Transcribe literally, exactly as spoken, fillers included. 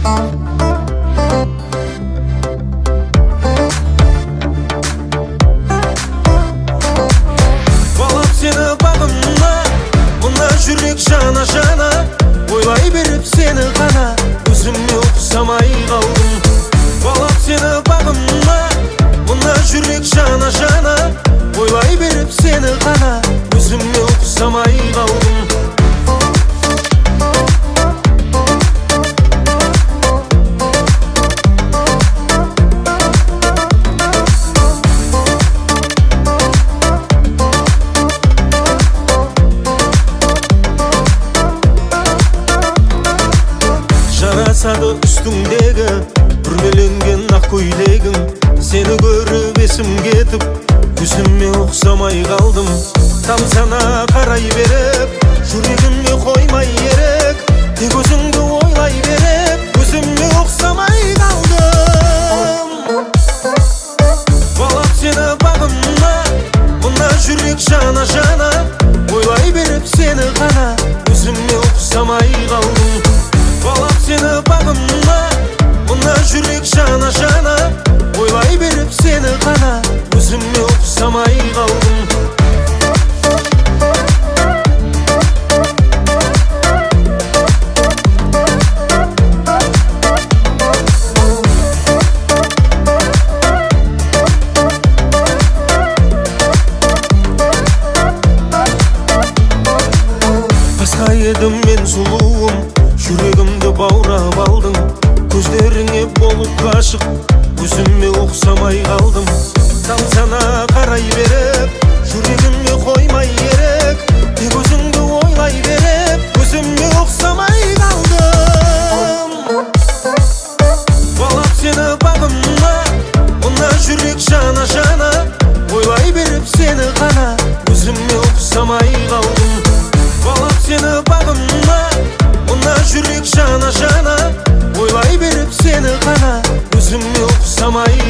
Балап сені бағыма, мына жүрек жана-жана, ойлай беріп сені ғана, өзіме ұқсамай қалдым. Балап сені бағыма, мына жүрек жана-жана, ойлай беріп сені ғана, өзіме ұқсамай қалдым. Жарасады үстіңдегі бүрмеленген ақ көйлегің, сені көріп есім кетіп, өзіме ұқсамай қалдым. Тамсана қарай беріп, жүрегіме қоймай ерек, тек өзіңді ойлай беріп, өзіме ұқсамай қалдым. Балап сені бағыма, мына жүрек жана-жана, ойлай беріп сені ғана, өзіме ұқсамай қалдым. Балап сені бағыма, мына жүрек жана-жана, ойлай беріп сені ғана, өзіме ұқсамай қалдым. Басқа едім мен сұлуым, жүрегімді баурап алдың, көздеріңе болып ғашық, өзіме ұқсамай қалдым. Тамсана қарай беріп, жүрегіме қоймай ерек, тек өзіңді ойлай беріп, өзіме ұқсамай қалдым. Балап сені бағыма, мына жүрек жана-жана, ойлай беріп сені ғана, өзіме ұқсамай қалдым. Балап сені бағыма, мына жүрек жана-жана, ойлай беріп сені ғана, өзіме ұқсамай